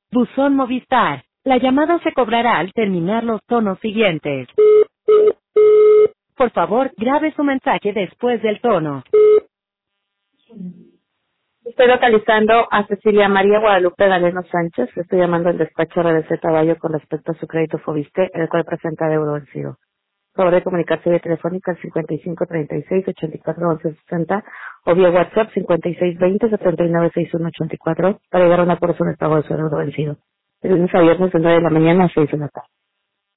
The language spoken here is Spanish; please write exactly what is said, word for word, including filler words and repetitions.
Buzón Movistar. La llamada se cobrará al terminar los tonos siguientes. Por favor, grabe su mensaje después del tono. Estoy localizando a Cecilia María Guadalupe Galeno Sánchez. Estoy llamando al despacho R D C Caballo con respecto a su crédito Fobiste, el cual presenta deuda vencido. Favor de comunicarse vía telefónica al cincuenta y cinco treinta y seis ochenta y cuatro once sesenta o vía WhatsApp cincuenta y seis veinte setenta y nueve sesenta y uno ochenta y cuatro para llegar a una persona de pago de su deuda vencido. De lunes a viernes de nueve de la mañana a seis de la tarde.